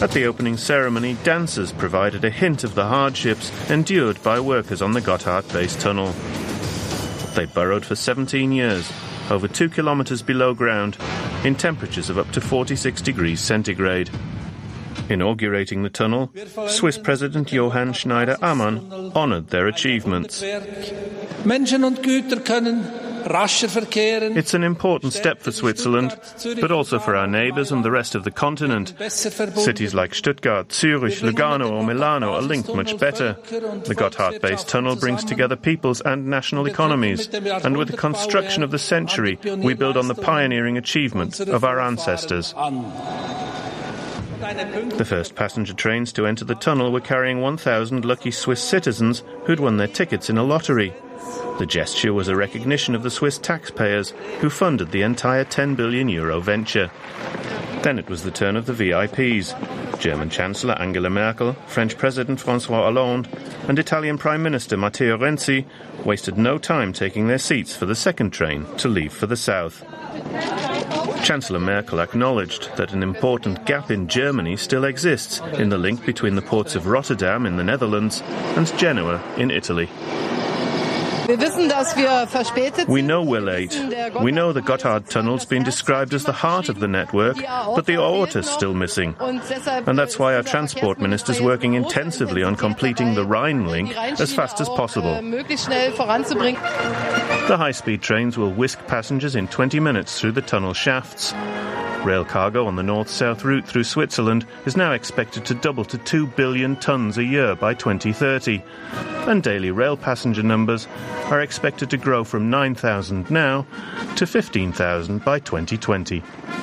At the opening ceremony, dancers provided a hint of the hardships endured by workers on the Gotthard-based tunnel. They burrowed for 17 years, over 2 kilometers below ground, in temperatures of up to 46 degrees centigrade. Inaugurating the tunnel, Swiss President Johann Schneider-Ammann honoured their achievements. It's an important step for Switzerland, but also for our neighbours and the rest of the continent. Cities like Stuttgart, Zurich, Lugano or Milano are linked much better. The Gotthard-based tunnel brings together peoples and national economies, and with the construction of the century, we build on the pioneering achievements of our ancestors. The first passenger trains to enter the tunnel were carrying 1,000 lucky Swiss citizens who'd won their tickets in a lottery. The gesture was a recognition of the Swiss taxpayers who funded the entire €10 billion venture. Then it was the turn of the VIPs. German Chancellor Angela Merkel, French President François Hollande, and Italian Prime Minister Matteo Renzi wasted no time taking their seats for the second train to leave for the south. Chancellor Merkel acknowledged that an important gap in Germany still exists in the link between the ports of Rotterdam in the Netherlands and Genoa in Italy. We know we're late. We know the Gotthard Tunnel's been described as the heart of the network, but the aorta's still missing. And that's why our transport minister's working intensively on completing the Rhine link as fast as possible. The high-speed trains will whisk passengers in 20 minutes through the tunnel shafts. Rail cargo on the north-south route through Switzerland is now expected to double to 2 billion tonnes a year by 2030. And daily rail passenger numbers are expected to grow from 9,000 now to 15,000 by 2020.